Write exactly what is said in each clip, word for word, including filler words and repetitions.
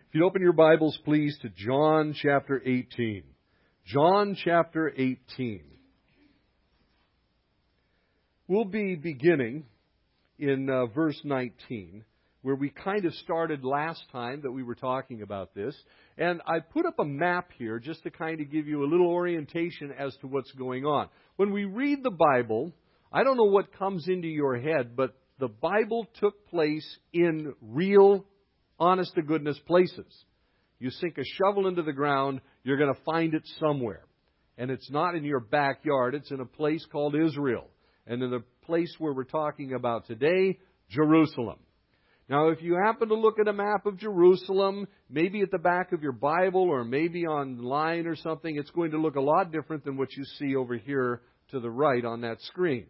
If you'd open your Bibles, please, to John chapter eighteen. John chapter eighteen. We'll be beginning in uh, verse nineteen, where we kind of started last time that we were talking about this. And I put up a map here just to kind of give you a little orientation as to what's going on. When we read the Bible, I don't know what comes into your head, but the Bible took place in real, honest-to-goodness places. You sink a shovel into the ground, you're going to find it somewhere. And it's not in your backyard, it's in a place called Israel. And in the place where we're talking about today, Jerusalem. Now, if you happen to look at a map of Jerusalem, maybe at the back of your Bible or maybe online or something, it's going to look a lot different than what you see over here to the right on that screen.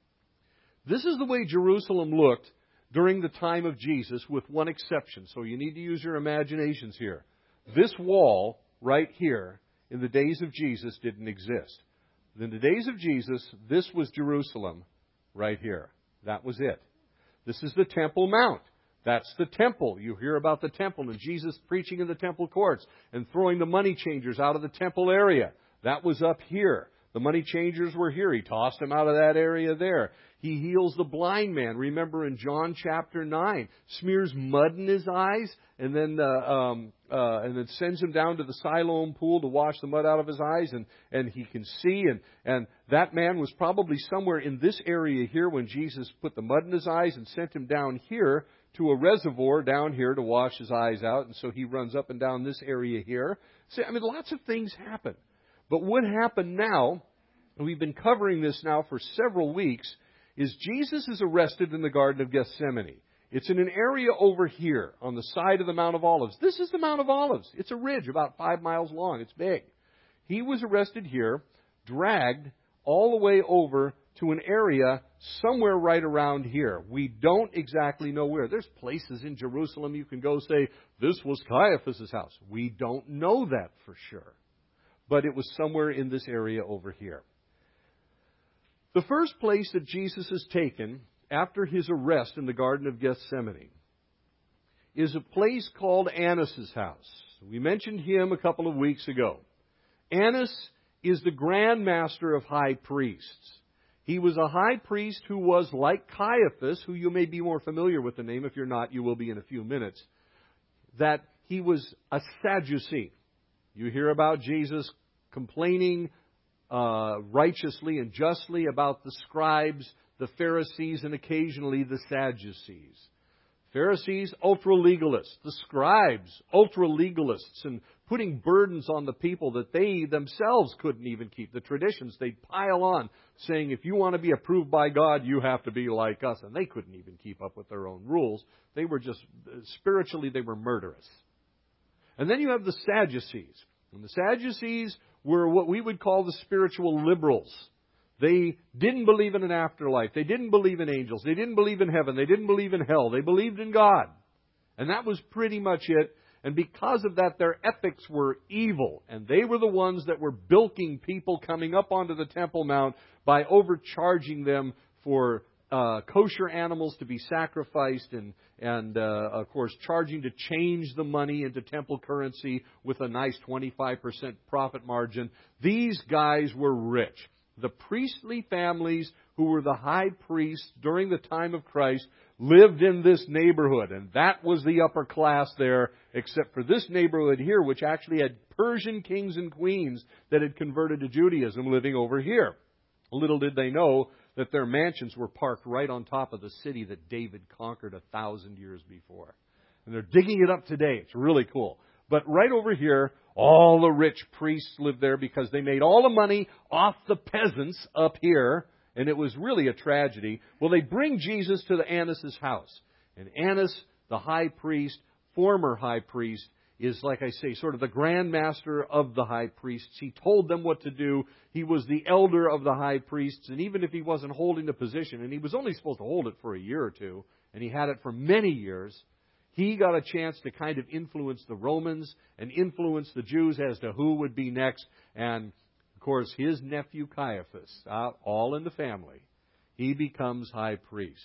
This is the way Jerusalem looked during the time of Jesus, with one exception. So you need to use your imaginations here. This wall right here in the days of Jesus didn't exist. In the days of Jesus, this was Jerusalem right here. That was it. This is the Temple Mount. That's the temple. You hear about the temple and Jesus preaching in the temple courts and throwing the money changers out of the temple area. That was up here. The money changers were here. He tossed them out of that area there. He heals the blind man. Remember in John chapter nine, smears mud in his eyes and then uh, um, uh, and then sends him down to the Siloam pool to wash the mud out of his eyes, and, and he can see. And, and that man was probably somewhere in this area here when Jesus put the mud in his eyes and sent him down here to a reservoir down here to wash his eyes out. And so he runs up and down this area here. See, I mean, lots of things happen. But what happened now, and we've been covering this now for several weeks, is Jesus is arrested in the Garden of Gethsemane. It's in an area over here on the side of the Mount of Olives. This is the Mount of Olives. It's a ridge about five miles long. It's big. He was arrested here, dragged all the way over to an area somewhere right around here. We don't exactly know where. There's places in Jerusalem you can go say, this was Caiaphas' house. We don't know that for sure. But it was somewhere in this area over here. The first place that Jesus is taken after his arrest in the Garden of Gethsemane is a place called Annas' house. We mentioned him a couple of weeks ago. Annas is the Grand Master of high priests. He was a high priest who was like Caiaphas, who you may be more familiar with the name. If you're not, you will be in a few minutes. That he was a Sadducee. You hear about Jesus complaining uh, righteously and justly about the scribes, the Pharisees, and occasionally the Sadducees. Pharisees, ultra-legalists. The scribes, ultra-legalists, and putting burdens on the people that they themselves couldn't even keep. The traditions they'd pile on, saying, if you want to be approved by God, you have to be like us. And they couldn't even keep up with their own rules. They were just, spiritually, they were murderous. And then you have the Sadducees. And the Sadducees were what we would call the spiritual liberals. They didn't believe in an afterlife. They didn't believe in angels. They didn't believe in heaven. They didn't believe in hell. They believed in God. And that was pretty much it. And because of that, their ethics were evil. And they were the ones that were bilking people coming up onto the Temple Mount by overcharging them for uh, kosher animals to be sacrificed and, and uh, of course, charging to change the money into temple currency with a nice twenty-five percent profit margin. These guys were rich. The priestly families who were the high priests during the time of Christ lived in this neighborhood. And that was the upper class there, except for this neighborhood here, which actually had Persian kings and queens that had converted to Judaism living over here. Little did they know that their mansions were parked right on top of the city that David conquered a thousand years before. And they're digging it up today. It's really cool. But right over here, all the rich priests lived there because they made all the money off the peasants up here. And it was really a tragedy. Well, they bring Jesus to the Annas' house. And Annas, the high priest, former high priest, is, like I say, sort of the grand master of the high priests. He told them what to do. He was the elder of the high priests. And even if he wasn't holding the position, and he was only supposed to hold it for a year or two, and he had it for many years, he got a chance to kind of influence the Romans and influence the Jews as to who would be next. And, of course, his nephew Caiaphas, uh, all in the family, he becomes high priest.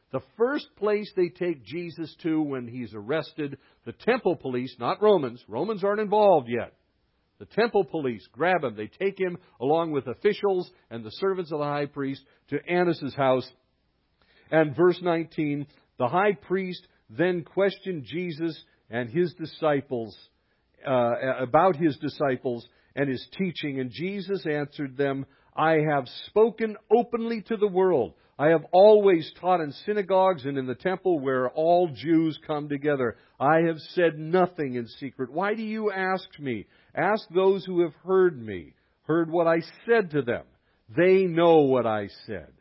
The first place they take Jesus to when he's arrested, the temple police, not Romans. Romans aren't involved yet. The temple police grab him. They take him along with officials and the servants of the high priest to Annas' house. And verse nineteen, the high priest then questioned Jesus and his disciples, uh, about his disciples and his teaching. And Jesus answered them, I have spoken openly to the world. I have always taught in synagogues and in the temple where all Jews come together. I have said nothing in secret. Why do you ask me? Ask those who have heard me, heard what I said to them. They know what I said.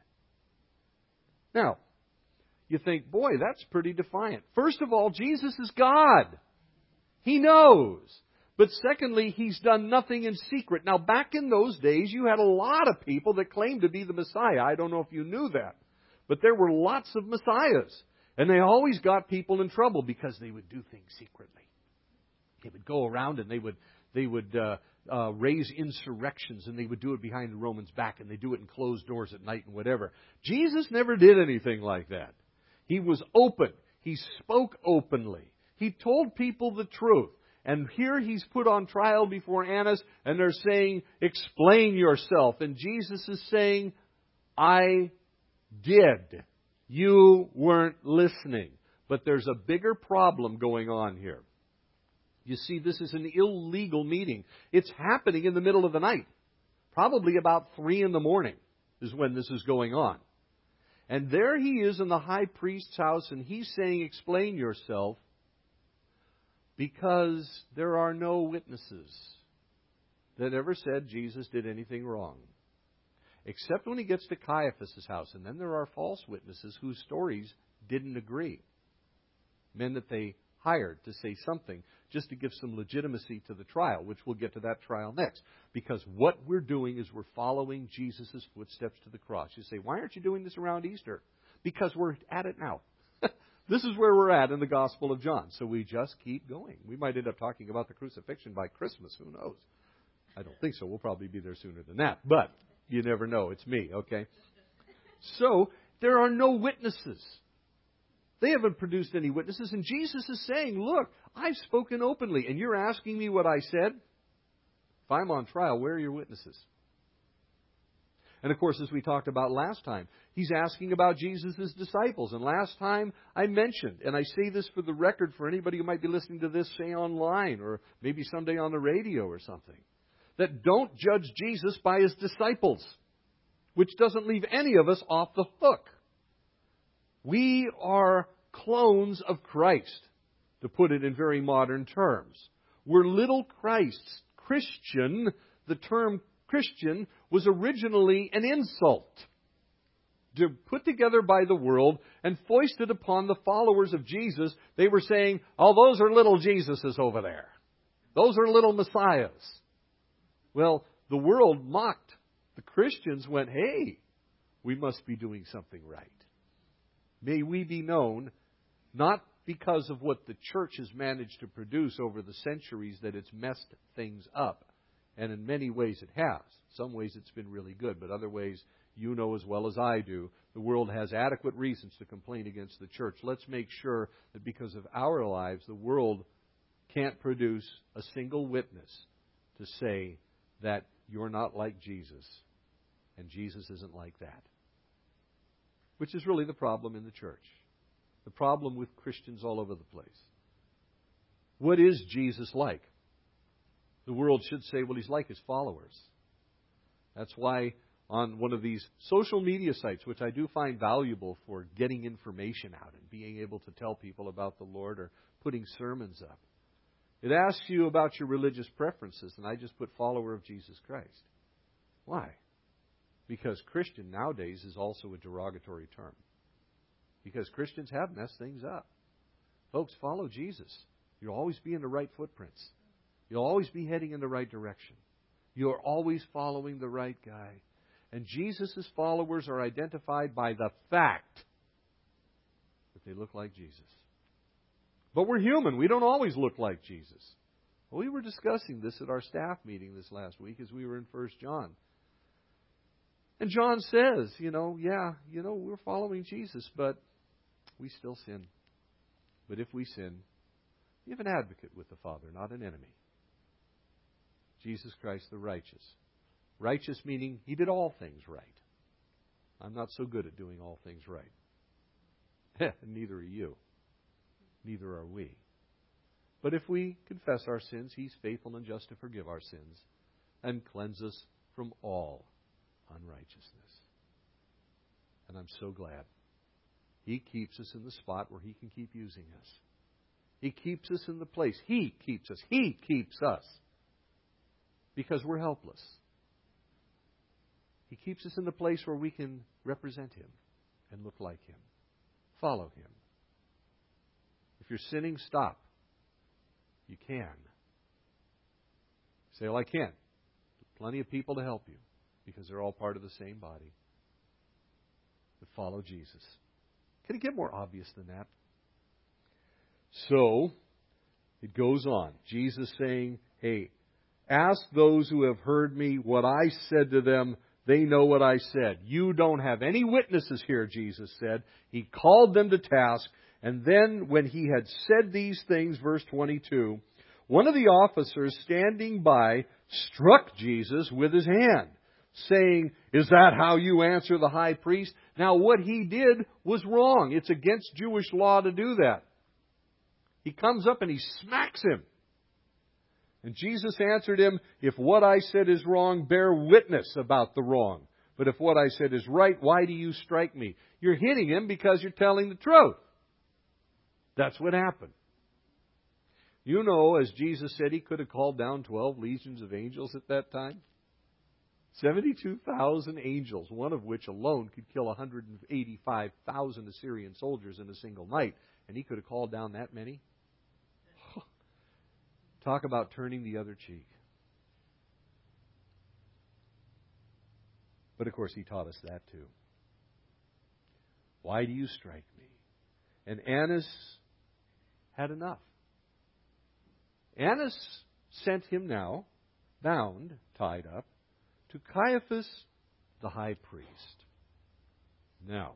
Now, you think, boy, that's pretty defiant. First of all, Jesus is God. He knows. But secondly, He's done nothing in secret. Now, back in those days, you had a lot of people that claimed to be the Messiah. I don't know if you knew that. But there were lots of Messiahs. And they always got people in trouble because they would do things secretly. They would go around and they would they would uh, uh, raise insurrections, and they would do it behind the Romans' back, and they do it in closed doors at night and whatever. Jesus never did anything like that. He was open. He spoke openly. He told people the truth. And here he's put on trial before Annas, and they're saying, explain yourself. And Jesus is saying, I did. You weren't listening. But there's a bigger problem going on here. You see, this is an illegal meeting. It's happening in the middle of the night. Probably about three in the morning is when this is going on. And there he is in the high priest's house, and he's saying, explain yourself, because there are no witnesses that ever said Jesus did anything wrong. Except when he gets to Caiaphas' house. And then there are false witnesses whose stories didn't agree. Men that they hired to say something just to give some legitimacy to the trial, which we'll get to that trial next. Because what we're doing is we're following Jesus' footsteps to the cross. You say, why aren't you doing this around Easter? Because we're at it now. This is where we're at in the Gospel of John. So we just keep going. We might end up talking about the crucifixion by Christmas. Who knows? I don't think so. We'll probably be there sooner than that. But you never know. It's me, okay? So there are no witnesses. They haven't produced any witnesses. And Jesus is saying, look, I've spoken openly. And you're asking me what I said? If I'm on trial, where are your witnesses? And of course, as we talked about last time, he's asking about Jesus' disciples. And last time I mentioned, and I say this for the record for anybody who might be listening to this, say online, or maybe someday on the radio or something, that don't judge Jesus by his disciples, which doesn't leave any of us off the hook. We are clones of Christ, to put it in very modern terms. We're little Christs. Christian, the term Christian, was originally an insult to put together by the world and foisted upon the followers of Jesus. They were saying, oh, those are little Jesuses over there. Those are little Messiahs. Well, the world mocked. The Christians went, hey, we must be doing something right. May we be known, not because of what the church has managed to produce over the centuries that it's messed things up. And in many ways it has. Some ways it's been really good, but other ways, you know as well as I do, the world has adequate reasons to complain against the church. Let's make sure that because of our lives, the world can't produce a single witness to say that you're not like Jesus, and Jesus isn't like that. Which is really the problem in the church. The problem with Christians all over the place. What is Jesus like? The world should say, well, he's like his followers. That's why on one of these social media sites, which I do find valuable for getting information out and being able to tell people about the Lord or putting sermons up, it asks you about your religious preferences, and I just put follower of Jesus Christ. Why? Because Christian nowadays is also a derogatory term. Because Christians have messed things up. Folks, follow Jesus. You'll always be in the right footprints. You'll always be heading in the right direction. You're always following the right guy. And Jesus' followers are identified by the fact that they look like Jesus. But we're human. We don't always look like Jesus. Well, we were discussing this at our staff meeting this last week as we were in First John. And John says, you know, yeah, you know, we're following Jesus, but We still sin. But if we sin, we have an advocate with the Father, not an enemy. Jesus Christ the righteous. Righteous meaning He did all things right. I'm not so good at doing all things right. Neither are you. Neither are we. But if we confess our sins, He's faithful and just to forgive our sins and cleanse us from all unrighteousness. And I'm so glad. He keeps us in the spot where He can keep using us. He keeps us in the place. He keeps us. He keeps us. Because we're helpless. He keeps us in the place where we can represent Him and look like Him. Follow Him. If you're sinning, stop. You can. Say, well, I can't. Plenty of people to help you because they're all part of the same body. But follow Jesus. Can it get more obvious than that? So, it goes on. Jesus saying, hey, ask those who have heard me what I said to them. They know what I said. You don't have any witnesses here, Jesus said. He called them to task. And then when He had said these things, verse twenty-two, one of the officers standing by struck Jesus with his hand, saying, is that how you answer the high priest? Now what he did was wrong. It's against Jewish law to do that. He comes up and he smacks him. And Jesus answered him, if what I said is wrong, bear witness about the wrong. But if what I said is right, why do you strike me? You're hitting him because you're telling the truth. That's what happened. You know, as Jesus said, He could have called down twelve legions of angels at that time. seventy-two thousand angels, one of which alone could kill one hundred eighty-five thousand Assyrian soldiers in a single night. And He could have called down that many? Talk about turning the other cheek. But of course He taught us that too. Why do you strike me? And Annas had enough. Annas sent him now, bound, tied up, to Caiaphas the high priest. Now,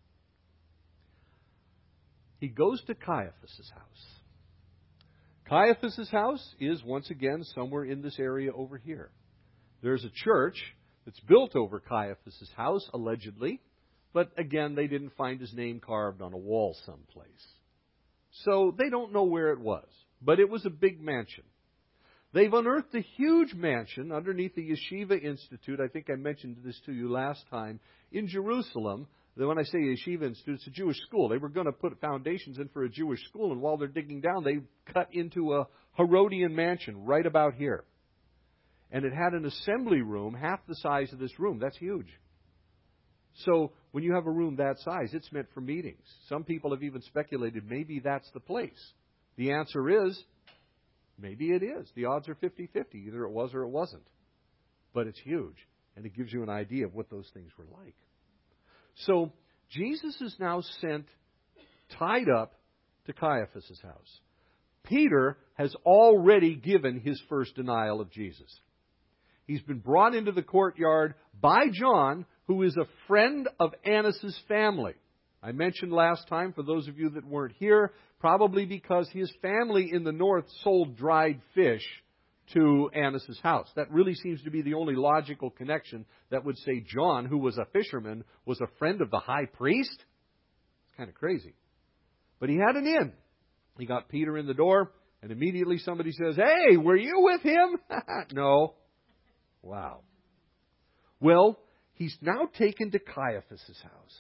he goes to Caiaphas' house. Caiaphas' house is, once again, somewhere in this area over here. There's a church that's built over Caiaphas' house, allegedly, but again, they didn't find his name carved on a wall someplace. So they don't know where it was, but it was a big mansion. They've unearthed a huge mansion underneath the Yeshiva Institute. I think I mentioned this to you last time, in Jerusalem. When I say Yeshiva Institute, it's a Jewish school. They were going to put foundations in for a Jewish school, and while they're digging down, they cut into a Herodian mansion right about here. And it had an assembly room half the size of this room. That's huge. So when you have a room that size, it's meant for meetings. Some people have even speculated maybe that's the place. The answer is, maybe it is. The odds are fifty-fifty. Either it was or it wasn't. But it's huge, and it gives you an idea of what those things were like. So Jesus is now sent, tied up, to Caiaphas' house. Peter has already given his first denial of Jesus. He's been brought into the courtyard by John, who is a friend of Annas' family. I mentioned last time, for those of you that weren't here, probably because his family in the north sold dried fish to Annas' house. That really seems to be the only logical connection that would say John, who was a fisherman, was a friend of the high priest. It's kind of crazy. But he had an in. He got Peter in the door, and immediately somebody says, hey, were you with him? No. Wow. Well, he's now taken to Caiaphas' house.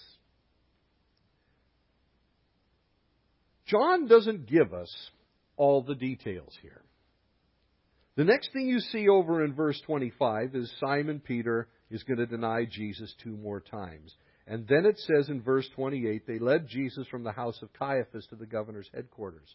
John doesn't give us all the details here. The next thing you see over in verse twenty-five is Simon Peter is going to deny Jesus two more times. And then it says in verse twenty-eight, they led Jesus from the house of Caiaphas to the governor's headquarters.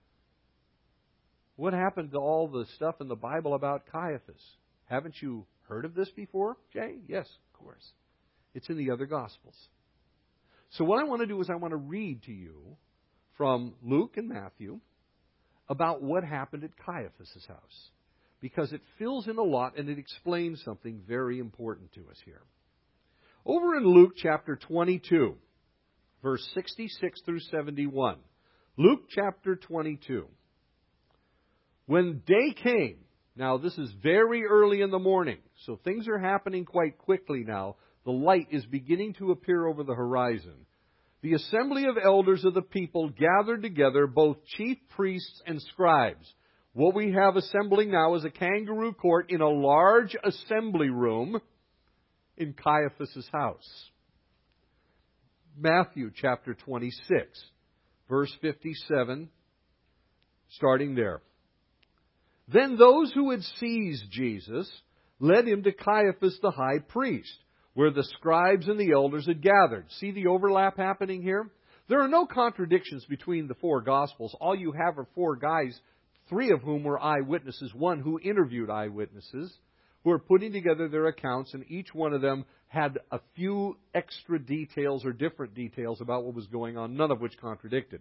What happened to all the stuff in the Bible about Caiaphas? Haven't you heard of this before, Jay? Yes, of course. It's in the other Gospels. So what I want to do is I want to read to you from Luke and Matthew about what happened at Caiaphas' house, because it fills in a lot and it explains something very important to us here. Over in Luke chapter twenty-two, verse sixty-six through seventy-one. Luke chapter twenty-two. When day came, now this is very early in the morning, so things are happening quite quickly now. The light is beginning to appear over the horizon. The assembly of elders of the people gathered together, both chief priests and scribes. What we have assembling now is a kangaroo court in a large assembly room in Caiaphas' house. Matthew chapter twenty-six, verse fifty-seven, starting there. Then those who had seized Jesus led him to Caiaphas the high priest, where the scribes and the elders had gathered. See the overlap happening here? There are no contradictions between the four Gospels. All you have are four guys, three of whom were eyewitnesses, one who interviewed eyewitnesses, who are putting together their accounts, and each one of them had a few extra details or different details about what was going on, none of which contradicted.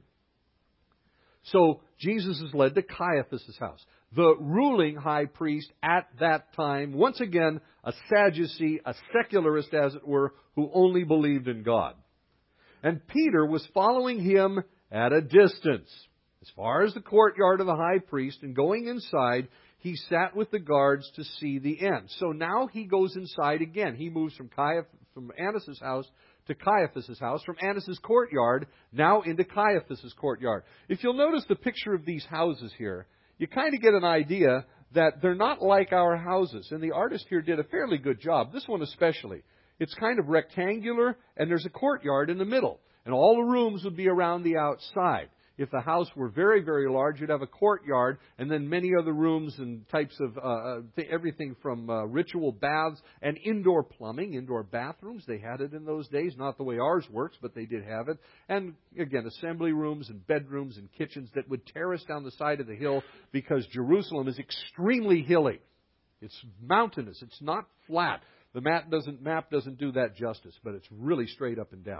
So Jesus is led to Caiaphas' house, the ruling high priest at that time, once again a Sadducee, a secularist as it were, who only believed in God. And Peter was following him at a distance, as far as the courtyard of the high priest, and going inside, he sat with the guards to see the end. So now he goes inside again. He moves from Caiaphas, from Annas' house to Caiaphas' house, from Annas' courtyard, now into Caiaphas' courtyard. If you'll notice the picture of these houses here, you kind of get an idea that they're not like our houses. And the artist here did a fairly good job, this one especially. It's kind of rectangular, and there's a courtyard in the middle. And all the rooms would be around the outside. If the house were very, very large, you'd have a courtyard and then many other rooms and types of uh, th- everything from uh, ritual baths and indoor plumbing, indoor bathrooms. They had it in those days, not the way ours works, but they did have it. And again, assembly rooms and bedrooms and kitchens that would terrace down the side of the hill because Jerusalem is extremely hilly. It's mountainous. It's not flat. The map doesn't, map doesn't do that justice, but it's really straight up and down.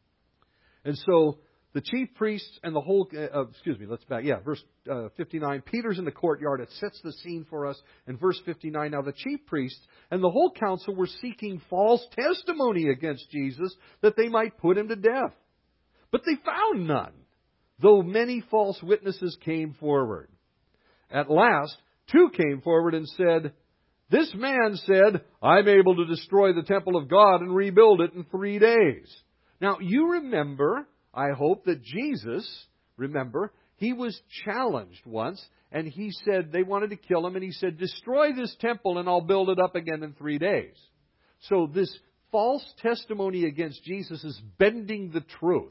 And so the chief priests and the whole, uh, excuse me, let's back, yeah, verse uh, fifty-nine. Peter's in the courtyard. It sets the scene for us. In verse fifty-nine, now the chief priests and the whole council were seeking false testimony against Jesus that they might put him to death. But they found none, though many false witnesses came forward. At last, two came forward and said, "This man said, I'm able to destroy the temple of God and rebuild it in three days." Now, you remember, I hope, that Jesus, remember, he was challenged once, and he said, they wanted to kill him, and he said, "Destroy this temple and I'll build it up again in three days. So this false testimony against Jesus is bending the truth.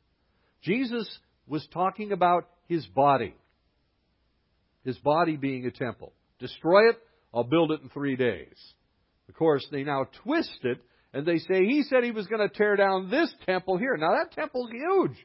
Jesus was talking about his body. His body being a temple. Destroy it, I'll build it in three days. Of course, they now twist it, and they say he said he was going to tear down this temple here. Now, that temple's huge.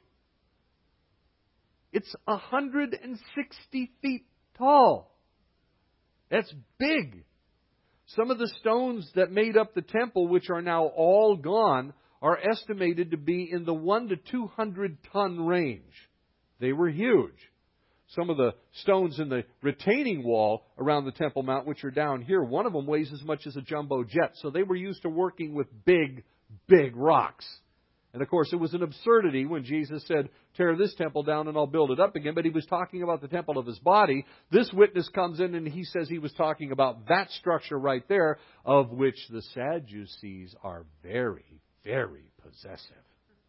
It's one hundred sixty feet tall. That's big. Some of the stones that made up the temple, which are now all gone, are estimated to be in the one to two hundred ton range. They were huge. Some of the stones in the retaining wall around the Temple Mount, which are down here, one of them weighs as much as a jumbo jet. So they were used to working with big, big rocks. And of course, it was an absurdity when Jesus said, "Tear this temple down and I'll build it up again." But he was talking about the temple of his body. This witness comes in and he says he was talking about that structure right there, of which the Sadducees are very, very possessive.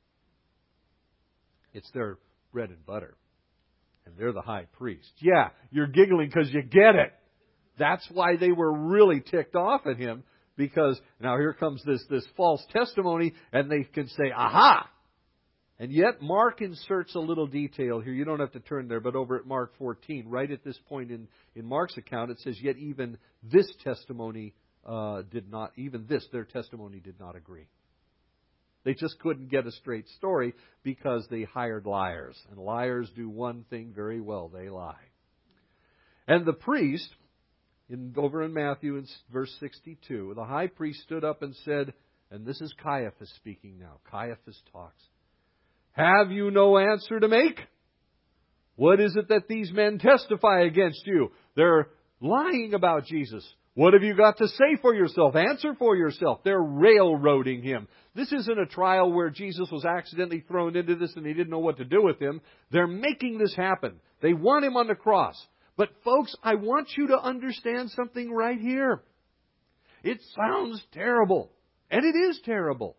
It's their bread and butter. And they're the high priest. Yeah, you're giggling because you get it. That's why they were really ticked off at him. Because now here comes this, this false testimony, and they can say, aha! And yet Mark inserts a little detail here. You don't have to turn there, but over at Mark fourteen, right at this point in, in Mark's account, it says, yet even this testimony uh, did not, even this, their testimony did not agree. They just couldn't get a straight story because they hired liars. And liars do one thing very well. They lie. And the priest, in, over in Matthew in verse sixty-two, the high priest stood up and said, and this is Caiaphas speaking now. Caiaphas talks. "Have you no answer to make? What is it that these men testify against you?" They're lying about Jesus. What have you got to say for yourself? Answer for yourself. They're railroading him. This isn't a trial where Jesus was accidentally thrown into this and he didn't know what to do with him. They're making this happen. They want him on the cross. But folks, I want you to understand something right here. It sounds terrible. And it is terrible.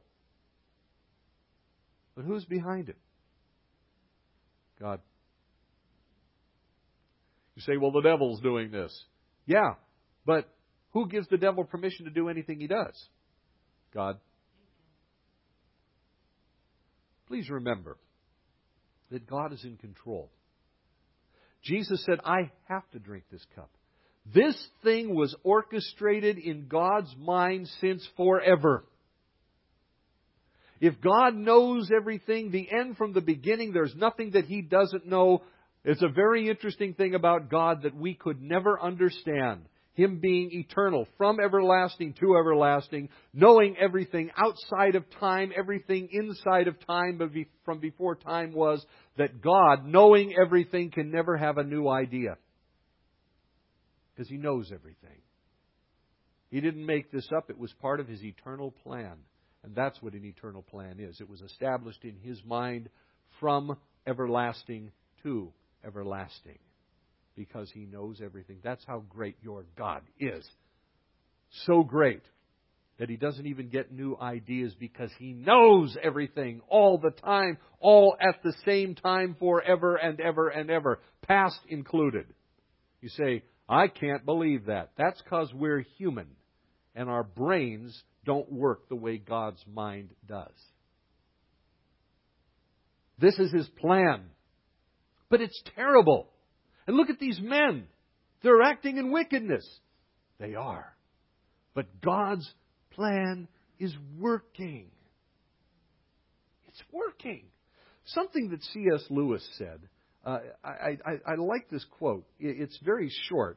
But who's behind it? God. You say, well, the devil's doing this. Yeah, but who gives the devil permission to do anything he does? God. Please remember that God is in control. Jesus said, I have to drink this cup. This thing was orchestrated in God's mind since forever. If God knows everything, the end from the beginning, there's nothing that He doesn't know. It's a very interesting thing about God that we could never understand. Him being eternal, from everlasting to everlasting, knowing everything outside of time, everything inside of time from before time was, that God, knowing everything, can never have a new idea. Because He knows everything. He didn't make this up. It was part of His eternal plan. And that's what an eternal plan is. It was established in His mind from everlasting to everlasting. Because He knows everything. That's how great your God is. So great that He doesn't even get new ideas because He knows everything all the time, all at the same time, forever and ever and ever, past included. You say, I can't believe that. That's because we're human and our brains don't work the way God's mind does. This is His plan. But it's terrible. And look at these men. They're acting in wickedness. They are. But God's plan is working. It's working. Something that C S Lewis said, uh, I, I, I like this quote. It's very short.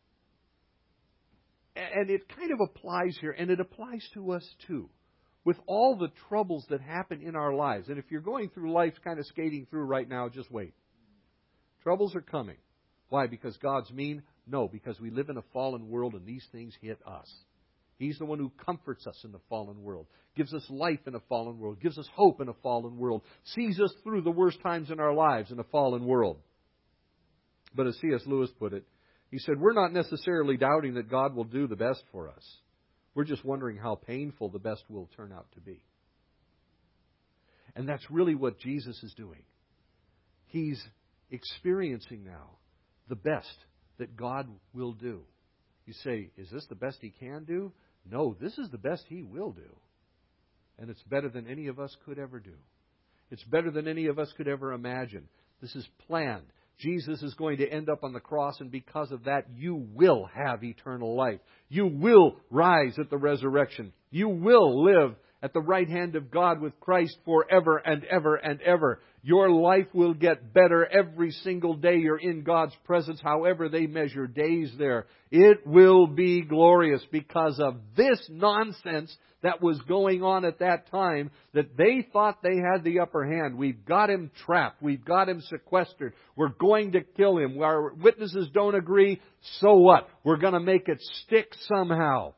And it kind of applies here, and it applies to us too. With all the troubles that happen in our lives. And if you're going through life kind of skating through right now, just wait. Troubles are coming. Why? Because God's mean? No, because we live in a fallen world and these things hit us. He's the one who comforts us in the fallen world, gives us life in a fallen world, gives us hope in a fallen world, sees us through the worst times in our lives in a fallen world. But as C S Lewis put it, he said, we're not necessarily doubting that God will do the best for us. We're just wondering how painful the best will turn out to be. And that's really what Jesus is doing. He's experiencing now the best that God will do. You say, is this the best He can do? No, this is the best He will do. And it's better than any of us could ever do. It's better than any of us could ever imagine. This is planned. Jesus is going to end up on the cross, and because of that, you will have eternal life. You will rise at the resurrection. You will live at the right hand of God with Christ forever and ever and ever. Your life will get better every single day you're in God's presence, however they measure days there. It will be glorious because of this nonsense that was going on at that time, that they thought they had the upper hand. We've got Him trapped. We've got Him sequestered. We're going to kill Him. Our witnesses don't agree. So what? We're going to make it stick somehow.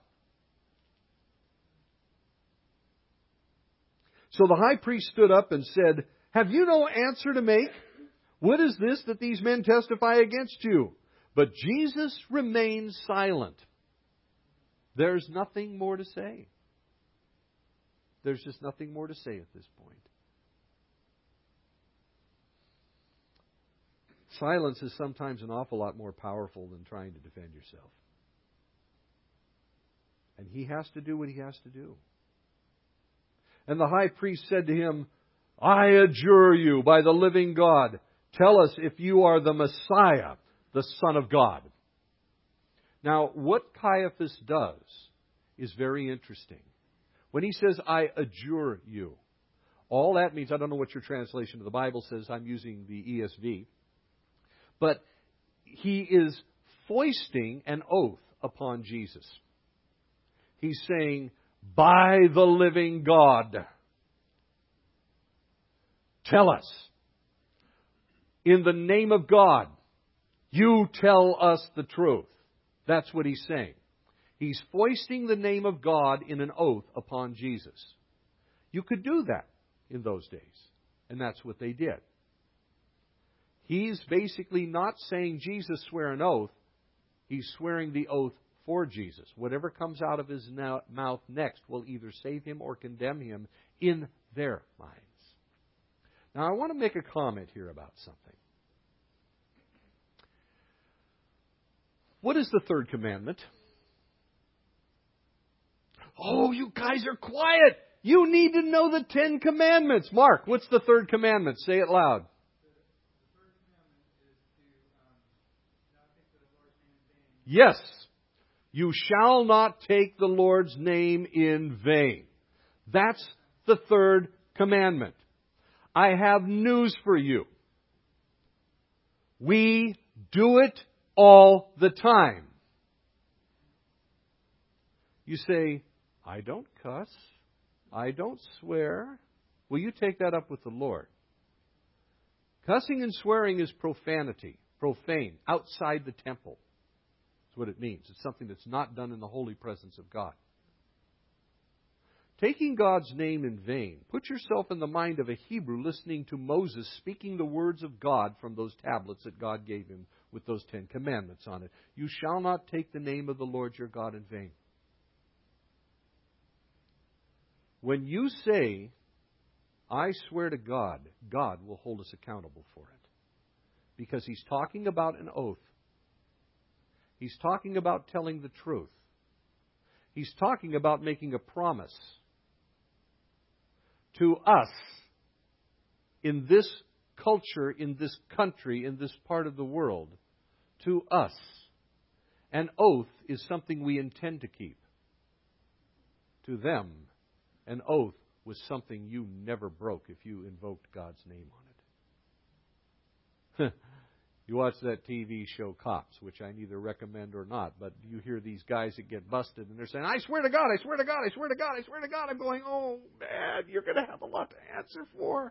So the high priest stood up and said, have you no answer to make? What is this that these men testify against you? But Jesus remained silent. There's nothing more to say. There's just nothing more to say at this point. Silence is sometimes an awful lot more powerful than trying to defend yourself. And he has to do what he has to do. And the high priest said to him, I adjure you by the living God, tell us if you are the Messiah, the Son of God. Now, what Caiaphas does is very interesting. When he says, I adjure you, all that means, I don't know what your translation of the Bible says, I'm using the E S V, but he is foisting an oath upon Jesus. He's saying, by the living God, tell us, in the name of God, you tell us the truth. That's what he's saying. He's foisting the name of God in an oath upon Jesus. You could do that in those days, and that's what they did. He's basically not saying Jesus swear an oath. He's swearing the oath for Jesus. Whatever comes out of his mouth next will either save him or condemn him in their minds. Now, I want to make a comment here about something. What is the third commandment? Oh, you guys are quiet. You need to know the Ten Commandments. Mark, what's the third commandment? Say it loud. Yes. You shall not take the Lord's name in vain. That's the third commandment. I have news for you. We do it all the time. You say, I don't cuss. I don't swear. Well, you take that up with the Lord. Cussing and swearing is profanity, profane, outside the temple. That's what it means. It's something that's not done in the holy presence of God. Taking God's name in vain. Put yourself in the mind of a Hebrew listening to Moses speaking the words of God from those tablets that God gave him with those Ten Commandments on it. You shall not take the name of the Lord your God in vain. When you say, I swear to God, God will hold us accountable for it. Because He's talking about an oath. He's talking about telling the truth. He's talking about making a promise to us in this culture, in this country, in this part of the world. To us. An oath is something we intend to keep. To them, an oath was something you never broke if you invoked God's name on it. You watch that T V show Cops, which I neither recommend or not, but you hear these guys that get busted and they're saying, I swear to God, I swear to God, I swear to God, I swear to God. I'm going, oh man, you're going to have a lot to answer for.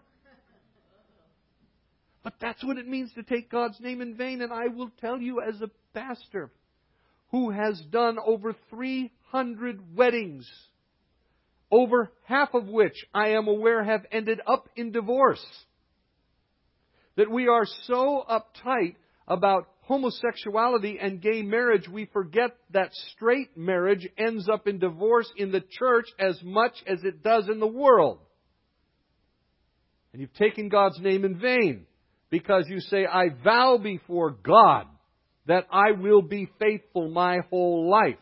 But that's what it means to take God's name in vain. And I will tell you, as a pastor who has done over three hundred weddings, over half of which I am aware have ended up in divorce, that we are so uptight about homosexuality and gay marriage, we forget that straight marriage ends up in divorce in the church as much as it does in the world. And you've taken God's name in vain because you say, I vow before God that I will be faithful my whole life.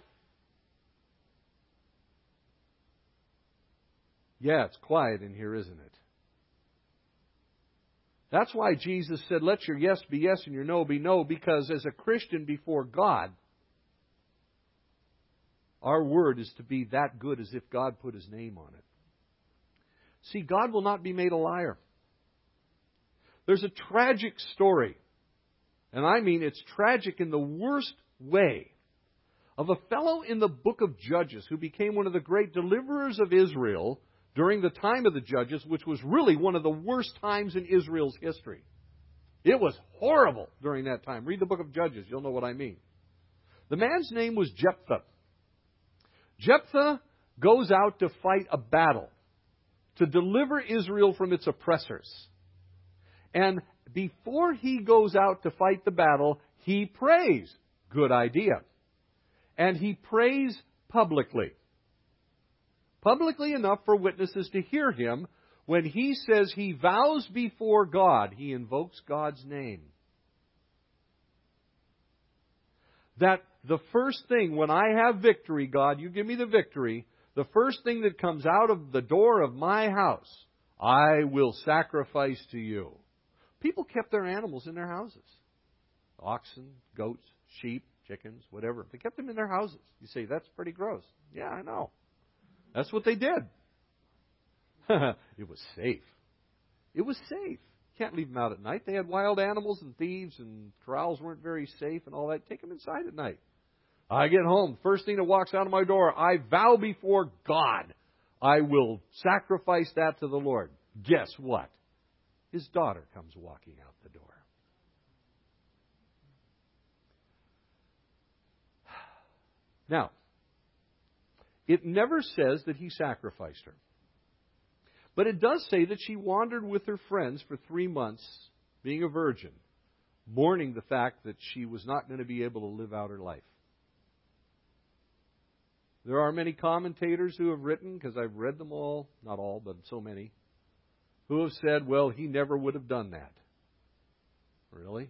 Yeah, it's quiet in here, isn't it? That's why Jesus said, let your yes be yes and your no be no, because as a Christian before God, our word is to be that good as if God put His name on it. See, God will not be made a liar. There's a tragic story, and I mean it's tragic in the worst way, of a fellow in the book of Judges who became one of the great deliverers of Israel during the time of the Judges, which was really one of the worst times in Israel's history. It was horrible during that time. Read the book of Judges. You'll know what I mean. The man's name was Jephthah. Jephthah goes out to fight a battle to deliver Israel from its oppressors. And before he goes out to fight the battle, he prays. Good idea. And he prays publicly. Publicly enough for witnesses to hear him. When he says he vows before God, he invokes God's name. That the first thing, when I have victory, God, you give me the victory, the first thing that comes out of the door of my house, I will sacrifice to you. People kept their animals in their houses. Oxen, goats, sheep, chickens, whatever. They kept them in their houses. You say, that's pretty gross. Yeah, I know. That's what they did. It was safe. It was safe. Can't leave them out at night. They had wild animals and thieves, and corrals weren't very safe and all that. Take them inside at night. I get home. First thing that walks out of my door, I vow before God, I will sacrifice that to the Lord. Guess what? His daughter comes walking out the door. Now, it never says that he sacrificed her. But it does say that she wandered with her friends for three months, being a virgin, mourning the fact that she was not going to be able to live out her life. There are many commentators who have written, because I've read them all, not all, but so many, who have said, well, he never would have done that. Really?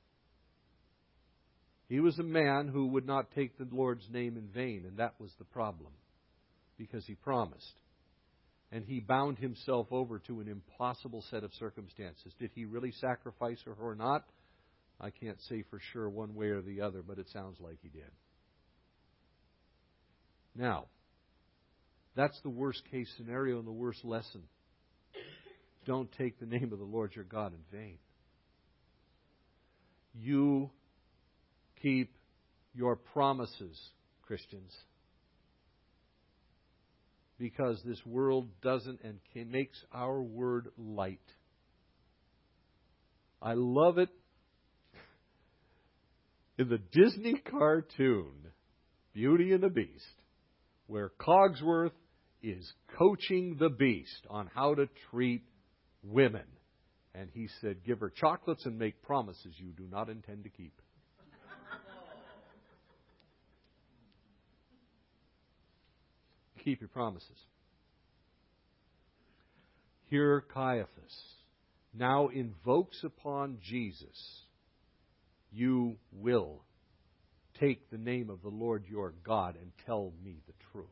He was a man who would not take the Lord's name in vain, and that was the problem, because he promised. And he bound himself over to an impossible set of circumstances. Did he really sacrifice her or not? I can't say for sure one way or the other, but it sounds like he did. Now, that's the worst case scenario and the worst lesson. Don't take the name of the Lord your God in vain. You keep your promises, Christians, because this world doesn't and can, makes our word light. I love it in the Disney cartoon, Beauty and the Beast, where Cogsworth is coaching the Beast on how to treat women. And he said, give her chocolates and make promises you do not intend to keep. Keep your promises. Here Caiaphas now invokes upon Jesus, you will take the name of the Lord your God and tell me the truth.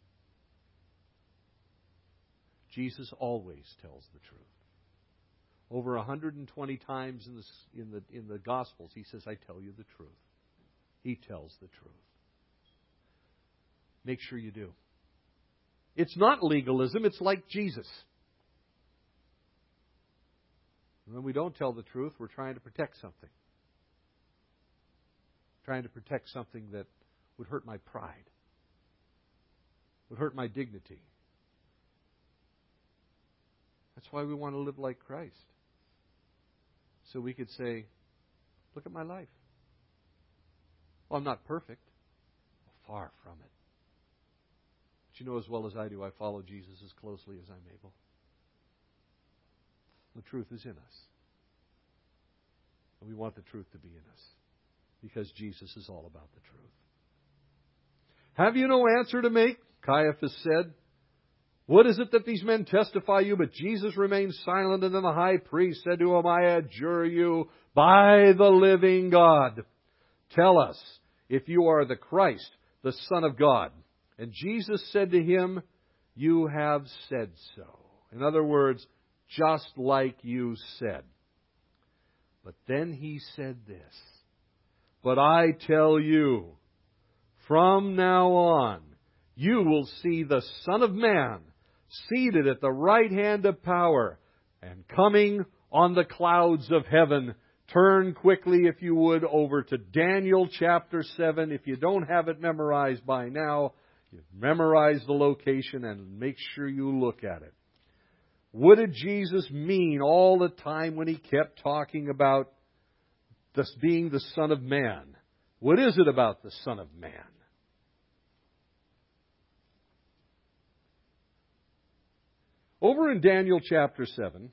Jesus always tells the truth. Over one hundred twenty times in the, in the, in the Gospels, he says, I tell you the truth. He tells the truth. Make sure you do. It's not legalism, it's like Jesus. And when we don't tell the truth, we're trying to protect something. Trying to protect something that would hurt my pride, would hurt my dignity. That's why we want to live like Christ. So we could say, look at my life. Well, I'm not perfect. Far from it. But you know as well as I do, I follow Jesus as closely as I'm able. The truth is in us. And we want the truth to be in us. Because Jesus is all about the truth. Have you no answer to make? Caiaphas said. What is it that these men testify you? But Jesus remained silent, and then the high priest said to him, I adjure you by the living God. Tell us if you are the Christ, the Son of God. And Jesus said to him, you have said so. In other words, just like you said. But then he said this, but I tell you, from now on, you will see the Son of Man seated at the right hand of power and coming on the clouds of heaven. Turn quickly, if you would, over to Daniel chapter seven. If you don't have it memorized by now, you memorize the location and make sure you look at it. What did Jesus mean all the time when He kept talking about this being the Son of Man? What is it about the Son of Man? Over in Daniel chapter seven,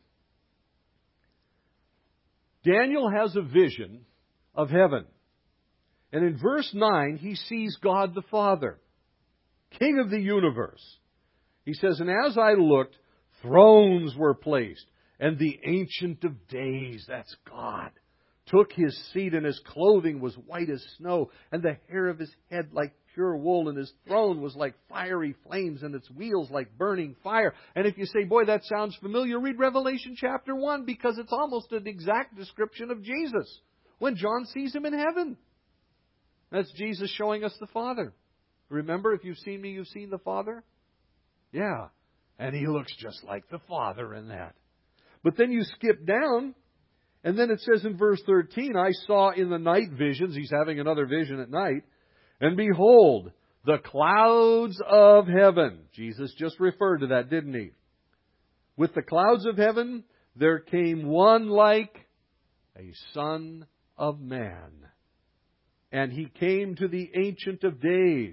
Daniel has a vision of heaven. And in verse nine, he sees God the Father, King of the universe. He says, and as I looked, thrones were placed, and the Ancient of Days, that's God, took His seat, and His clothing was white as snow, and the hair of His head like pure wool, and His throne was like fiery flames, and its wheels like burning fire. And if you say, boy, that sounds familiar, read Revelation chapter one, because it's almost an exact description of Jesus when John sees Him in heaven. That's Jesus showing us the Father. Remember, if you've seen me, you've seen the Father? Yeah. And He looks just like the Father in that. But then you skip down, and then it says in verse thirteen, I saw in the night visions, He's having another vision at night, and behold, the clouds of heaven. Jesus just referred to that, didn't He? With the clouds of heaven, there came one like a Son of Man. And He came to the Ancient of Days,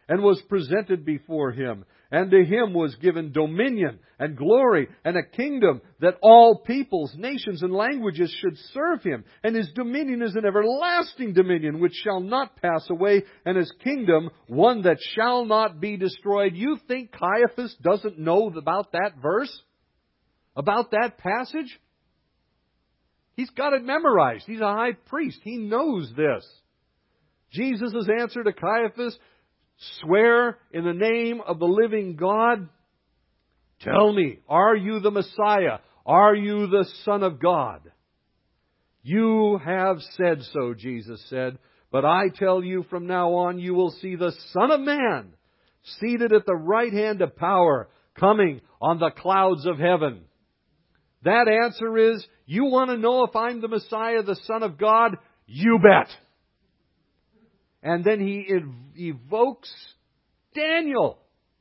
and was presented before Him. And to Him was given dominion and glory and a kingdom, that all peoples, nations, and languages should serve Him. And His dominion is an everlasting dominion which shall not pass away, and His kingdom one that shall not be destroyed. You think Caiaphas doesn't know about that verse? About that passage? He's got it memorized. He's a high priest. He knows this. Jesus' answer to Caiaphas, swear in the name of the living God. Tell me, are you the Messiah? Are you the Son of God? You have said so, Jesus said. But I tell you, from now on you will see the Son of Man seated at the right hand of power, coming on the clouds of heaven. That answer is, you want to know if I'm the Messiah, the Son of God? You bet. And then He ev- evokes Daniel.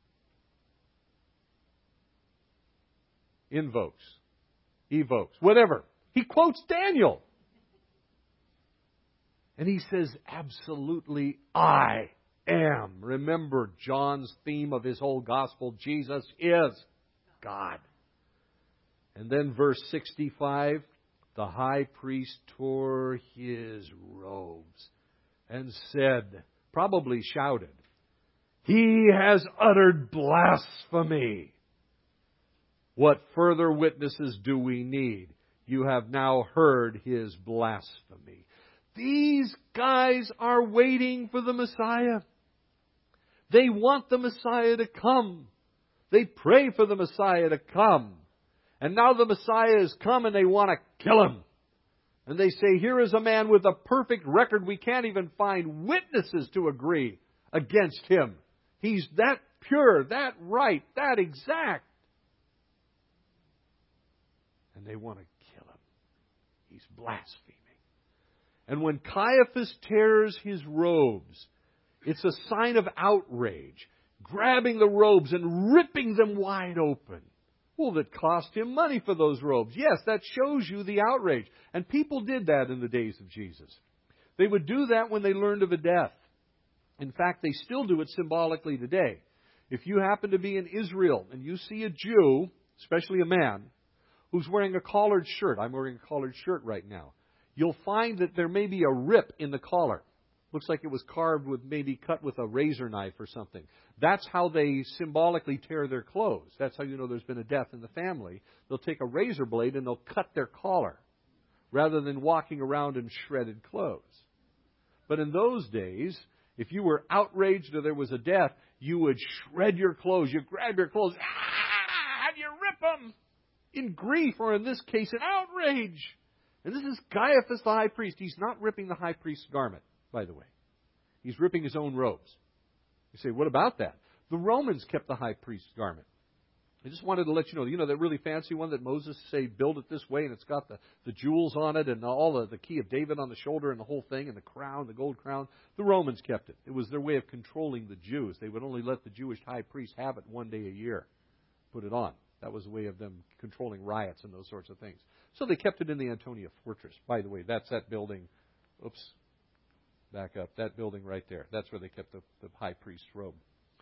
Invokes. Evokes. Whatever. He quotes Daniel. And He says, absolutely, I am. Remember John's theme of his whole gospel. Jesus is God. And then verse sixty-five, the high priest tore his robes and said, probably shouted, He has uttered blasphemy. What further witnesses do we need? You have now heard his blasphemy. These guys are waiting for the Messiah. They want the Messiah to come. They pray for the Messiah to come. And now the Messiah has come and they want to kill Him. And they say, here is a man with a perfect record. We can't even find witnesses to agree against Him. He's that pure, that right, that exact. And they want to kill Him. He's blaspheming. And when Caiaphas tears his robes, it's a sign of outrage, grabbing the robes and ripping them wide open. Well, that cost him money for those robes. Yes, that shows you the outrage. And people did that in the days of Jesus. They would do that when they learned of a death. In fact, they still do it symbolically today. If you happen to be in Israel and you see a Jew, especially a man, who's wearing a collared shirt, I'm wearing a collared shirt right now, you'll find that there may be a rip in the collar. Looks like it was carved with, maybe cut with a razor knife or something. That's how they symbolically tear their clothes. That's how you know there's been a death in the family. They'll take a razor blade and they'll cut their collar, rather than walking around in shredded clothes. But in those days, if you were outraged or there was a death, you would shred your clothes. You grab your clothes, ah, and you rip them in grief, or in this case, in outrage. And this is Caiaphas the high priest. He's not ripping the high priest's garment, by the way. He's ripping his own robes. You say, what about that? The Romans kept the high priest's garment. I just wanted to let you know, you know that really fancy one that Moses say, build it this way, and it's got the, the jewels on it, and all the, the key of David on the shoulder, and the whole thing, and the crown, the gold crown. The Romans kept it. It was their way of controlling the Jews. They would only let the Jewish high priest have it one day a year. Put it on. That was a way of them controlling riots and those sorts of things. So they kept it in the Antonia Fortress. By the way, that's that building. Oops. Back up. That building right there. That's where they kept the, the high priest's robe.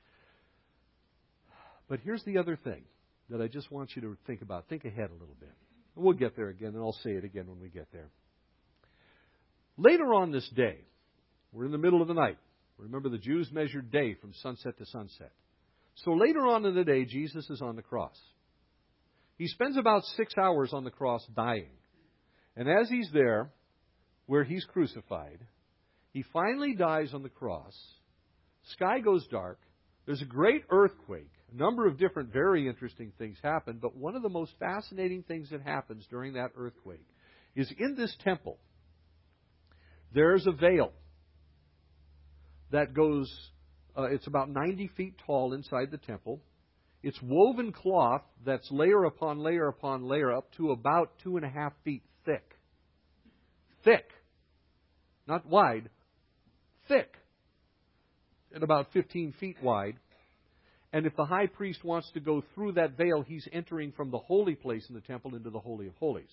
But here's the other thing that I just want you to think about. Think ahead a little bit. We'll get there again, and I'll say it again when we get there. Later on this day, we're in the middle of the night. Remember, the Jews measured day from sunset to sunset. So later on in the day, Jesus is on the cross. He spends about six hours on the cross dying. And as he's there, where he's crucified, he finally dies on the cross. Sky goes dark. There's a great earthquake. A number of different very interesting things happen. But one of the most fascinating things that happens during that earthquake is in this temple, there's a veil that goes, uh, it's about ninety feet tall inside the temple. It's woven cloth that's layer upon layer upon layer up to about two and a half feet thick. Thick. Not wide. Thick. And about fifteen feet wide. And if the high priest wants to go through that veil, he's entering from the holy place in the temple into the Holy of Holies.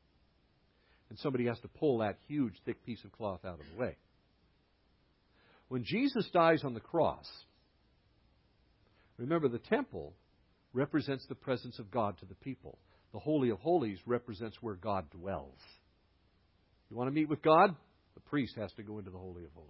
And somebody has to pull that huge, thick piece of cloth out of the way. When Jesus dies on the cross, remember the temple represents the presence of God to the people. The Holy of Holies represents where God dwells. You want to meet with God? The priest has to go into the Holy of Holies.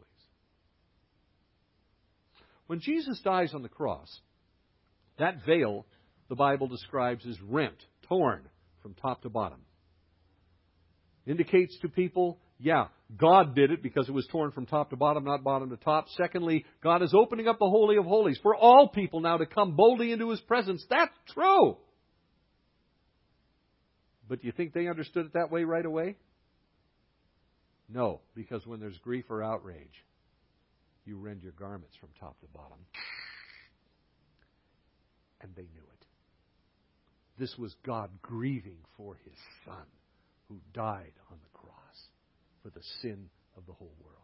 When Jesus dies on the cross, that veil, the Bible describes as rent, torn from top to bottom. Indicates to people, yeah, God did it because it was torn from top to bottom, not bottom to top. Secondly, God is opening up the Holy of Holies for all people now to come boldly into His presence. That's true. But do you think they understood it that way right away? No, because when there's grief or outrage, you rend your garments from top to bottom. And they knew it. This was God grieving for His Son who died on the cross for the sin of the whole world.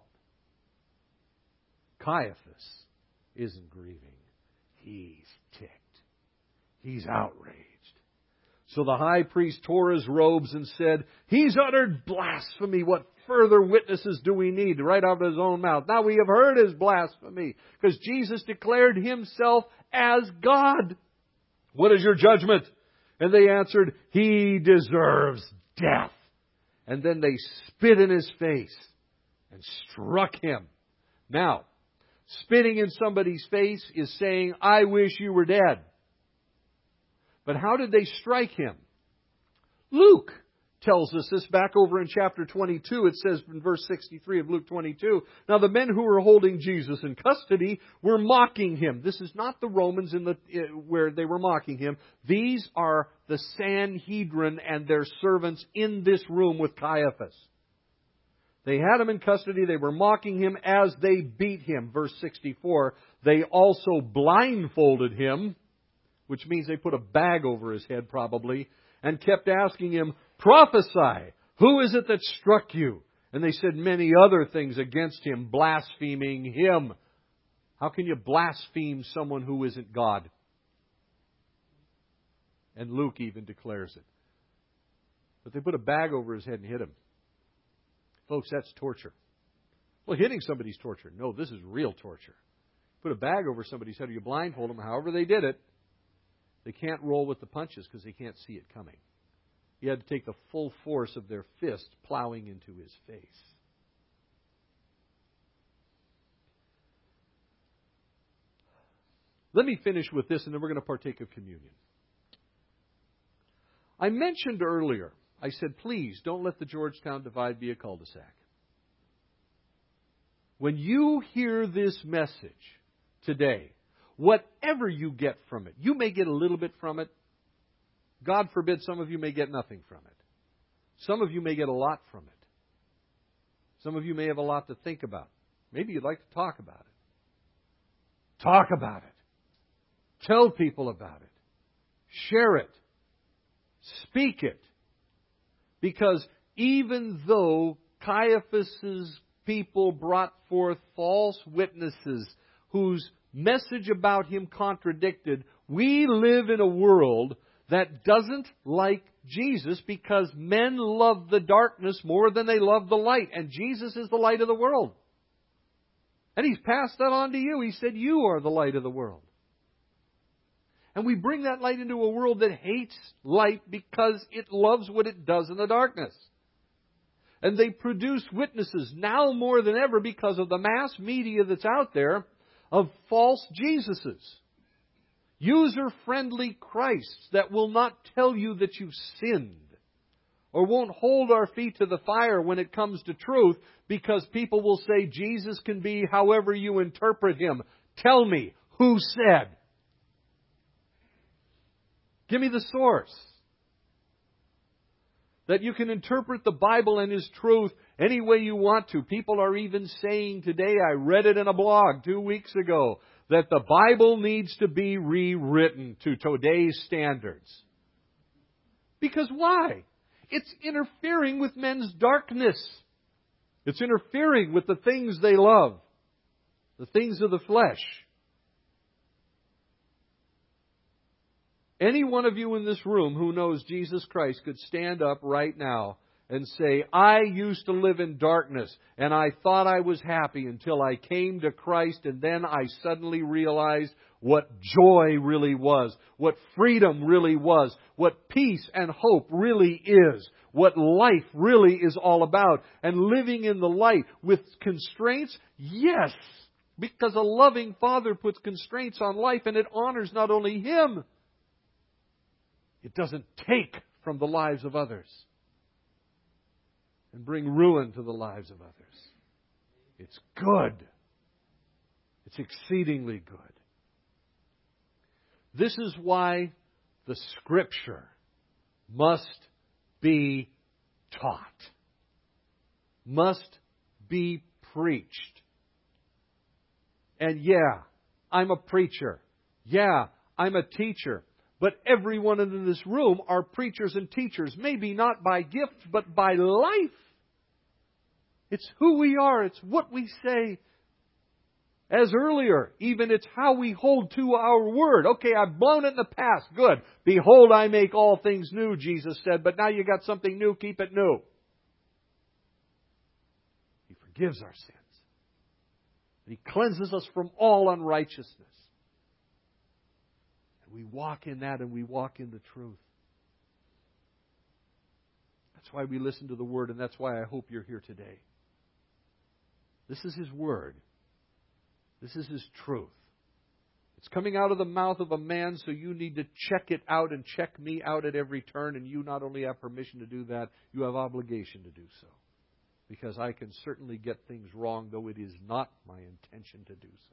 Caiaphas isn't grieving. He's ticked. He's outraged. So the high priest tore his robes and said, "He's uttered blasphemy. What further witnesses do we need?" Right out of his own mouth. Now we have heard his blasphemy, because Jesus declared Himself as God. What is your judgment? And they answered, "He deserves death." And then they spit in His face and struck Him. Now, spitting in somebody's face is saying, "I wish you were dead." But how did they strike Him? Luke tells us this back over in chapter twenty-two. It says in verse sixty-three of Luke twenty-two, "Now the men who were holding Jesus in custody were mocking Him." This is not the Romans in the where they were mocking Him. These are the Sanhedrin and their servants in this room with Caiaphas. They had Him in custody. They were mocking Him as they beat Him. Verse sixty-four, "They also blindfolded Him," which means they put a bag over His head probably, and kept asking Him, "Prophesy, who is it that struck you?" And they said many other things against Him, blaspheming Him. How can you blaspheme someone who isn't God? And Luke even declares it. But they put a bag over His head and hit Him. Folks, that's torture. Well, hitting somebody's torture. No, this is real torture. Put a bag over somebody's head, or you blindfold them, however they did it. They can't roll with the punches because they can't see it coming. He had to take the full force of their fist plowing into His face. Let me finish with this, and then we're going to partake of communion. I mentioned earlier, I said, please don't let the Georgetown Divide be a cul-de-sac. When you hear this message today, whatever you get from it, you may get a little bit from it. God forbid, some of you may get nothing from it. Some of you may get a lot from it. Some of you may have a lot to think about. Maybe you'd like to talk about it. Talk about it. Tell people about it. Share it. Speak it. Because even though Caiaphas' people brought forth false witnesses whose message about Him contradicted, we live in a world that doesn't like Jesus because men love the darkness more than they love the light. And Jesus is the light of the world. And He's passed that on to you. He said, you are the light of the world. And we bring that light into a world that hates light because it loves what it does in the darkness. And they produce witnesses now more than ever because of the mass media that's out there of false Jesuses. User-friendly Christs that will not tell you that you've sinned. Or won't hold our feet to the fire when it comes to truth because people will say Jesus can be however you interpret Him. Tell me, who said? Give me the source. That you can interpret the Bible and His truth any way you want to. People are even saying today, I read it in a blog two weeks ago, that the Bible needs to be rewritten to today's standards. Because why? It's interfering with men's darkness. It's interfering with the things they love. The things of the flesh. Any one of you in this room who knows Jesus Christ could stand up right now and say, I used to live in darkness and I thought I was happy until I came to Christ, and then I suddenly realized what joy really was, what freedom really was, what peace and hope really is, what life really is all about. And living in the light with constraints, yes, because a loving Father puts constraints on life, and it honors not only Him, it doesn't take from the lives of others and bring ruin to the lives of others. It's good. It's exceedingly good. This is why the Scripture must be taught, must be preached. And yeah, I'm a preacher. Yeah, I'm a teacher. But everyone in this room are preachers and teachers, maybe not by gift, but by life. It's who we are. It's what we say. As earlier, even it's how we hold to our word. Okay, I've blown it in the past. Good. Behold, I make all things new, Jesus said. But now you got something new. Keep it new. He forgives our sins. He cleanses us from all unrighteousness. And we walk in that, and we walk in the truth. That's why we listen to the Word, and that's why I hope you're here today. This is His Word. This is His truth. It's coming out of the mouth of a man, so you need to check it out and check me out at every turn. And you not only have permission to do that, you have obligation to do so. Because I can certainly get things wrong, though it is not my intention to do so.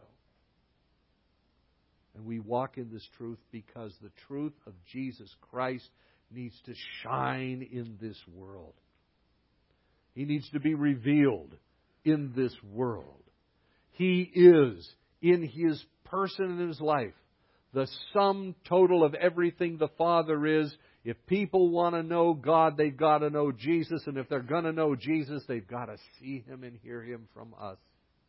And we walk in this truth because the truth of Jesus Christ needs to shine in this world. He needs to be revealed in this world. He is, in His person and His life, the sum total of everything the Father is. If people want to know God, they've got to know Jesus. And if they're going to know Jesus, they've got to see Him and hear Him from us.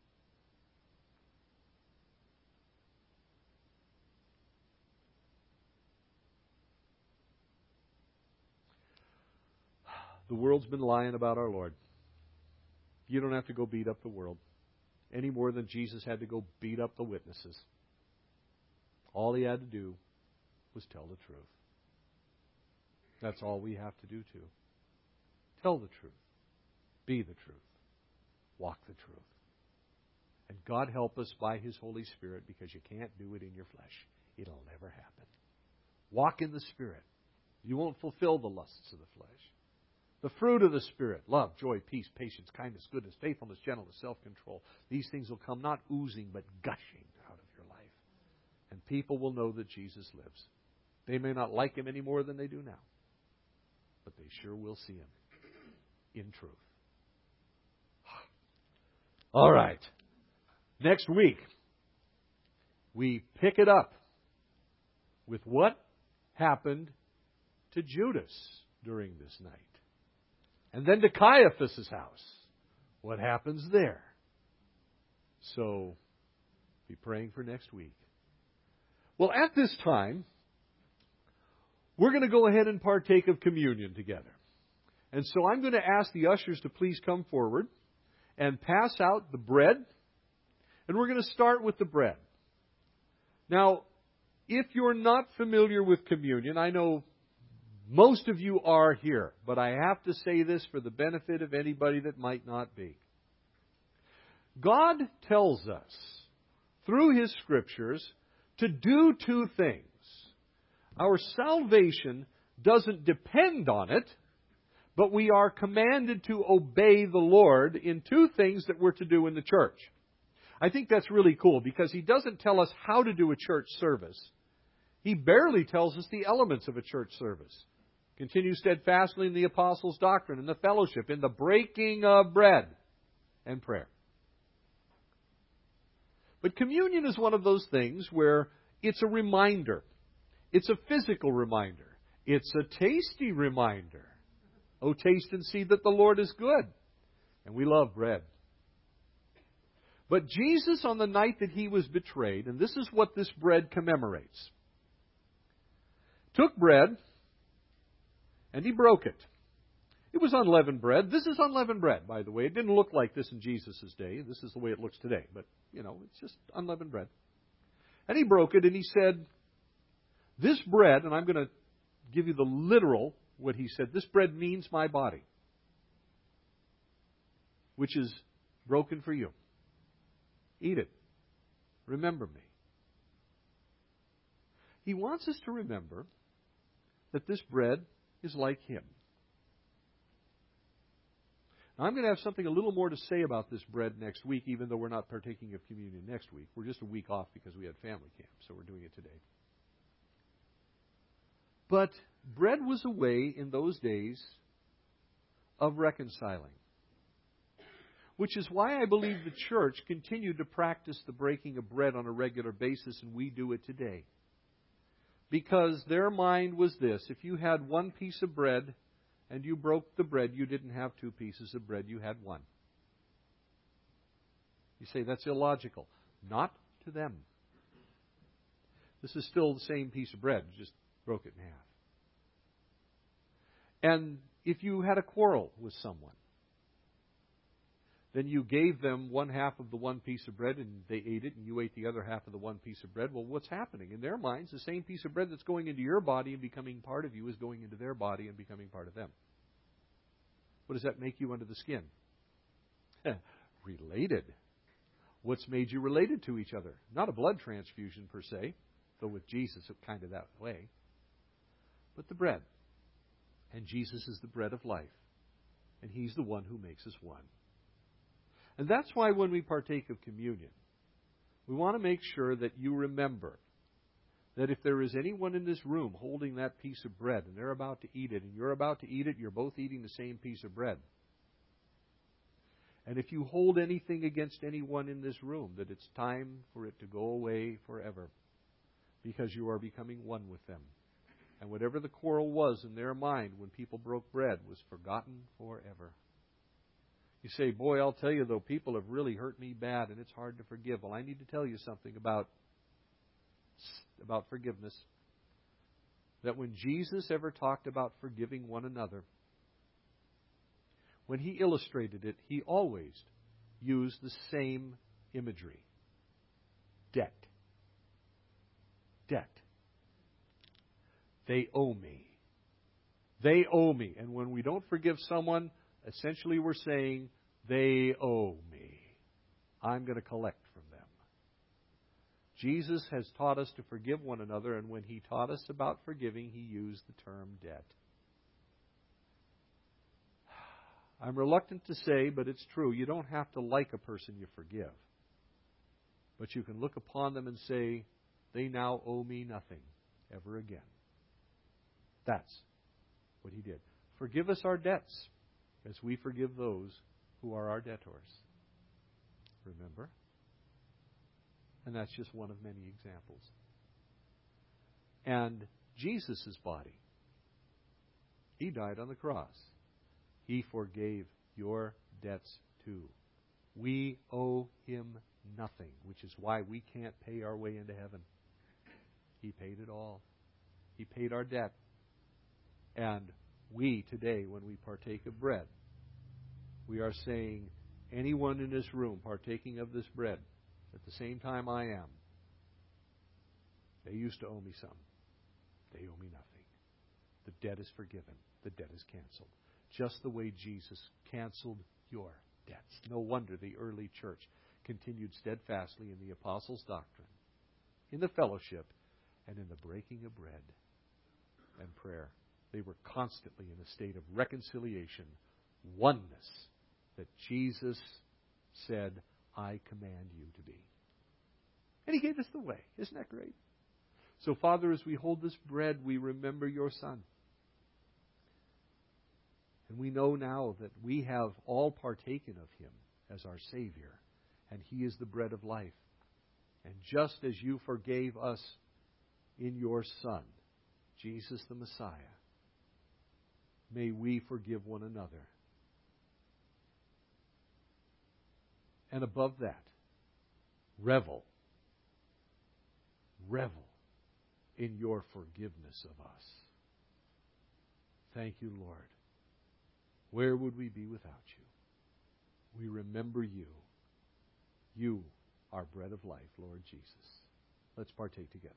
The world's been lying about our Lord. You don't have to go beat up the world any more than Jesus had to go beat up the witnesses. All He had to do was tell the truth. That's all we have to do too. Tell the truth. Be the truth. Walk the truth. And God help us by His Holy Spirit, because you can't do it in your flesh. It'll never happen. Walk in the Spirit. You won't fulfill the lusts of the flesh. The fruit of the Spirit, love, joy, peace, patience, kindness, goodness, faithfulness, gentleness, self-control. These things will come not oozing but gushing out of your life. And people will know that Jesus lives. They may not like Him any more than they do now, but they sure will see Him in truth. All right. Next week, we pick it up with what happened to Judas during this night. And then to Caiaphas' house. What happens there? So, be praying for next week. Well, at this time, we're going to go ahead and partake of communion together. And so I'm going to ask the ushers to please come forward and pass out the bread. And we're going to start with the bread. Now, if you're not familiar with communion, I know most of you are here, but I have to say this for the benefit of anybody that might not be. God tells us, through His Scriptures, to do two things. Our salvation doesn't depend on it, but we are commanded to obey the Lord in two things that we're to do in the church. I think that's really cool, because He doesn't tell us how to do a church service. He barely tells us the elements of a church service. Continue steadfastly in the apostles' doctrine, in the fellowship, in the breaking of bread, and prayer. But communion is one of those things where it's a reminder. It's a physical reminder. It's a tasty reminder. Oh, taste and see that the Lord is good. And we love bread. But Jesus, on the night that He was betrayed, and this is what this bread commemorates, took bread, and He broke it. It was unleavened bread. This is unleavened bread, by the way. It didn't look like this in Jesus' day. This is the way it looks today. But, you know, it's just unleavened bread. And he broke it and he said, this bread, and I'm going to give you the literal, what he said, this bread means my body, which is broken for you. Eat it. Remember me. He wants us to remember that this bread is like him. Now, I'm going to have something a little more to say about this bread next week, even though we're not partaking of communion next week. We're just a week off because we had family camp, so we're doing it today. But bread was a way in those days of reconciling, which is why I believe the church continued to practice the breaking of bread on a regular basis, and we do it today. Because their mind was this: if you had one piece of bread and you broke the bread, you didn't have two pieces of bread, you had one. You say, that's illogical. Not to them. This is still the same piece of bread, just broke it in half. And if you had a quarrel with someone, then you gave them one half of the one piece of bread and they ate it and you ate the other half of the one piece of bread. Well, what's happening? In their minds, the same piece of bread that's going into your body and becoming part of you is going into their body and becoming part of them. What does that make you under the skin? Related. What's made you related to each other? Not a blood transfusion per se, though with Jesus it's kind of that way, but the bread. And Jesus is the bread of life. And He's the one who makes us one. And that's why when we partake of communion, we want to make sure that you remember that if there is anyone in this room holding that piece of bread and they're about to eat it and you're about to eat it, you're both eating the same piece of bread. And if you hold anything against anyone in this room, that it's time for it to go away forever because you are becoming one with them. And whatever the quarrel was in their mind when people broke bread was forgotten forever. You say, boy, I'll tell you, though, people have really hurt me bad and it's hard to forgive. Well, I need to tell you something about, about forgiveness. That when Jesus ever talked about forgiving one another, when He illustrated it, He always used the same imagery. Debt. Debt. They owe me. They owe me. And when we don't forgive someone, essentially we're saying, they owe me. I'm going to collect from them. Jesus has taught us to forgive one another, and when He taught us about forgiving, He used the term debt. I'm reluctant to say, but it's true, you don't have to like a person you forgive. But you can look upon them and say, they now owe me nothing ever again. That's what He did. Forgive us our debts as we forgive those who are our debtors. Remember? And that's just one of many examples. And Jesus' body, He died on the cross. He forgave your debts too. We owe Him nothing, which is why we can't pay our way into heaven. He paid it all. He paid our debt. And we today, when we partake of bread, we are saying, anyone in this room partaking of this bread, at the same time I am, they used to owe me some. They owe me nothing. The debt is forgiven. The debt is canceled. Just the way Jesus canceled your debts. No wonder the early church continued steadfastly in the apostles' doctrine, in the fellowship, and in the breaking of bread and prayer. They were constantly in a state of reconciliation, oneness, that Jesus said, I command you to be. And He gave us the way. Isn't that great? So, Father, as we hold this bread, we remember your Son. And we know now that we have all partaken of Him as our Savior, and He is the bread of life. And just as you forgave us in your Son, Jesus the Messiah, may we forgive one another. And above that, revel, revel in your forgiveness of us. Thank you, Lord. Where would we be without you? We remember you. You are bread of life, Lord Jesus. Let's partake together.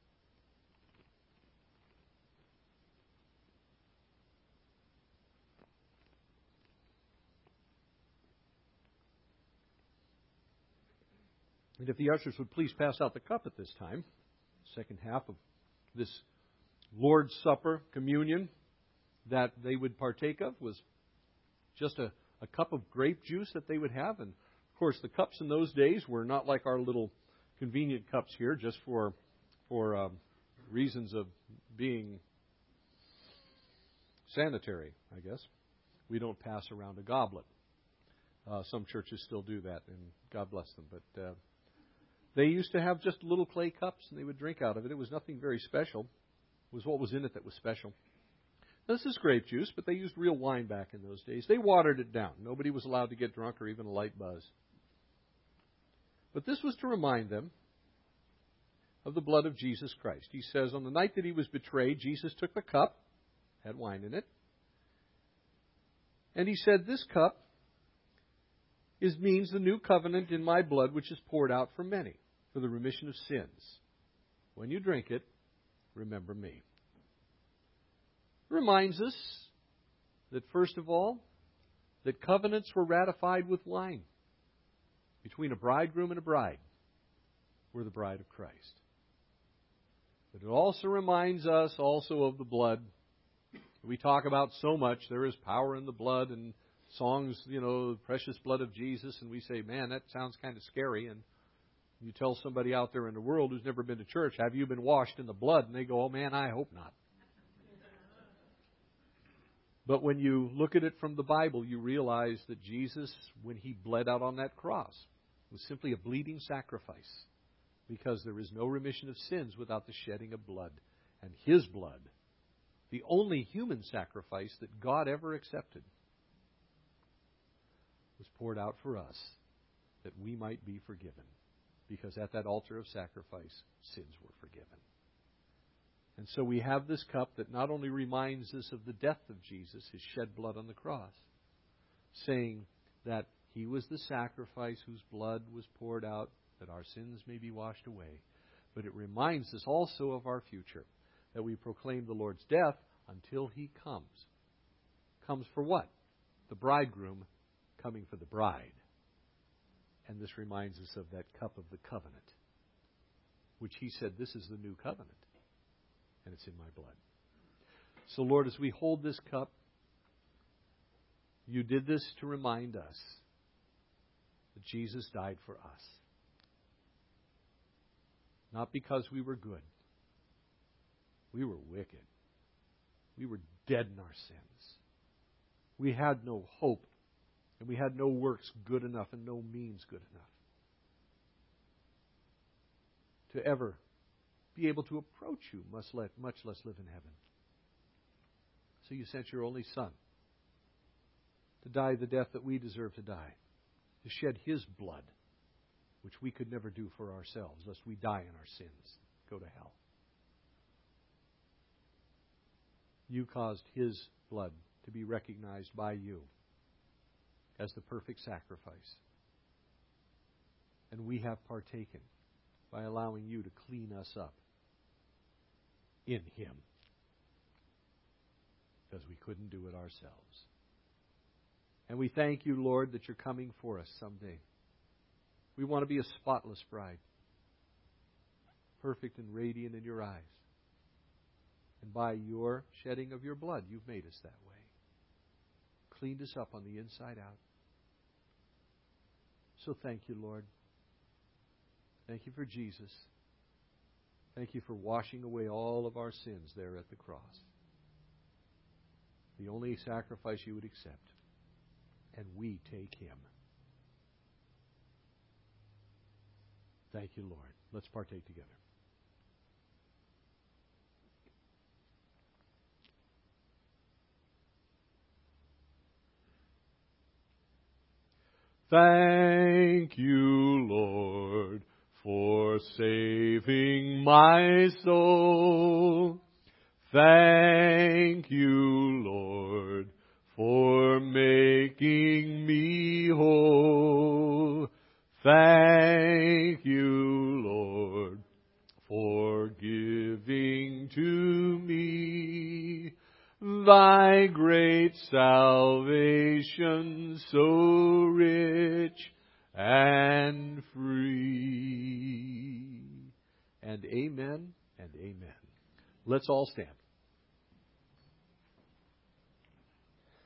And if the ushers would please pass out the cup at this time, second half of this Lord's Supper communion that they would partake of was just a, a cup of grape juice that they would have. And, of course, the cups in those days were not like our little convenient cups here just for, for um, reasons of being sanitary, I guess. We don't pass around a goblet. Uh, some churches still do that, and God bless them. But uh, they used to have just little clay cups, and they would drink out of it. It was nothing very special. It was what was in it that was special. This is grape juice, but they used real wine back in those days. They watered it down. Nobody was allowed to get drunk or even a light buzz. But this was to remind them of the blood of Jesus Christ. He says, on the night that he was betrayed, Jesus took the cup, had wine in it, and he said, this cup is means the new covenant in my blood, which is poured out for many, for the remission of sins. When you drink it, remember me. It reminds us that, first of all, that covenants were ratified with wine between a bridegroom and a bride. We're the bride of Christ. But it also reminds us also of the blood. We talk about so much. There is power in the blood, and songs, you know, the precious blood of Jesus, and we say, man, that sounds kind of scary. And you tell somebody out there in the world who's never been to church, have you been washed in the blood? And they go, oh man, I hope not. But when you look at it from the Bible, you realize that Jesus, when he bled out on that cross, was simply a bleeding sacrifice, because there is no remission of sins without the shedding of blood. And his blood, the only human sacrifice that God ever accepted, was poured out for us that we might be forgiven, because at that altar of sacrifice, sins were forgiven. And so we have this cup that not only reminds us of the death of Jesus, his shed blood on the cross, saying that he was the sacrifice whose blood was poured out that our sins may be washed away, but it reminds us also of our future, that we proclaim the Lord's death until he comes. Comes for what? The bridegroom coming for the bride. And this reminds us of that cup of the covenant, which he said, this is the new covenant, and it's in my blood. So, Lord, as we hold this cup, you did this to remind us that Jesus died for us. Not because we were good. We were wicked. We were dead in our sins. We had no hope, and we had no works good enough and no means good enough to ever be able to approach you, much less, much less live in heaven. So you sent your only Son to die the death that we deserve to die, to shed his blood, which we could never do for ourselves, lest we die in our sins, go to hell. You caused his blood to be recognized by you as the perfect sacrifice. And we have partaken by allowing you to clean us up in him, because we couldn't do it ourselves. And we thank you, Lord, that you're coming for us someday. We want to be a spotless bride, perfect and radiant in your eyes. And by your shedding of your blood, you've made us that way. Cleaned us up on the inside out. So thank you, Lord. Thank you for Jesus. Thank you for washing away all of our sins there at the cross. The only sacrifice you would accept. And we take him. Thank you, Lord. Let's partake together. Thank you, Lord, for saving my soul. Thank you, Lord, for Thy great salvation so rich and free. And amen and amen. Let's all stand.